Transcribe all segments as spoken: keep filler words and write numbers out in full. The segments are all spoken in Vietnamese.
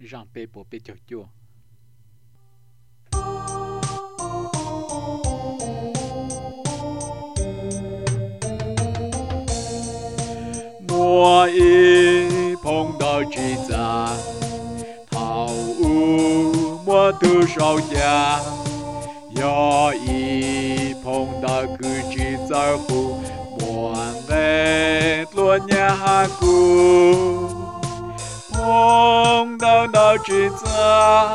rằng bê bộ bê chọc chua mùa y phong đào chỉ già thảo u mùa tu sầu già do y phong đào cứ chỉ già phụ mùa về luôn nhà hạ cu phong đào đào chỉ già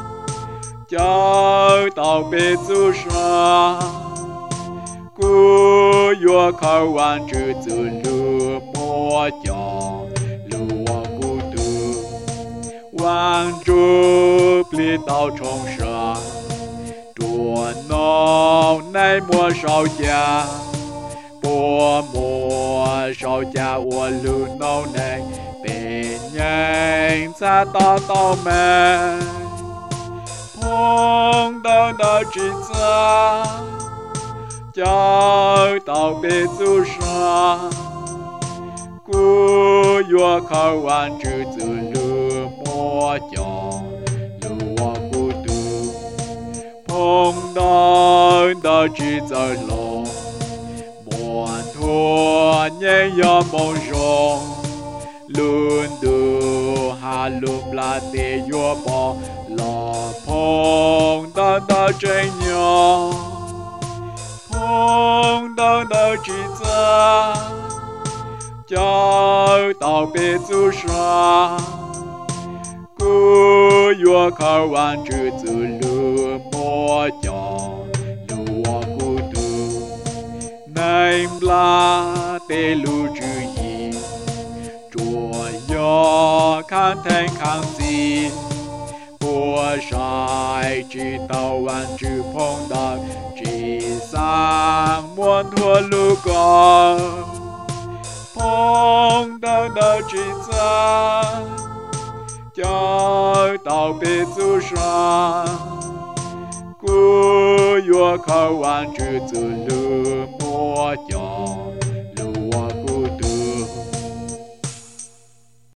cho tàu bê tu sa cú yo khâu an chữ chữ lu mua cho lu cú tu quan chú pli tàu trong sa chùa nó nay mua sao cha bùa mua sao cha ua lu nâu này bên nhanh xa to to mẹ phong đau đau chỉ ra cho tàu bê tu sa cú yo khâu an chữ chữ lu mua cho lu cú tu phong đau đau chỉ ra lo muôn thua nhẹ yo mong rong luôn du hà lùm la tê yo bỏ lò phong đau đau trên nhau phong đau đau chỉ ra cho tàu bê tu sa cú yo khâu an chữ chữ lu mua cho lu cú tu nay la tê lu chữ yi chùa yo khăn thanh khăn gì bùa sai chỉ tàu an chữ phong đau chỉ sang muôn thua lu có phong đau đau chỉ ra cho tàu bê tu sa cú yo khâu an chữ chữ lu mua cho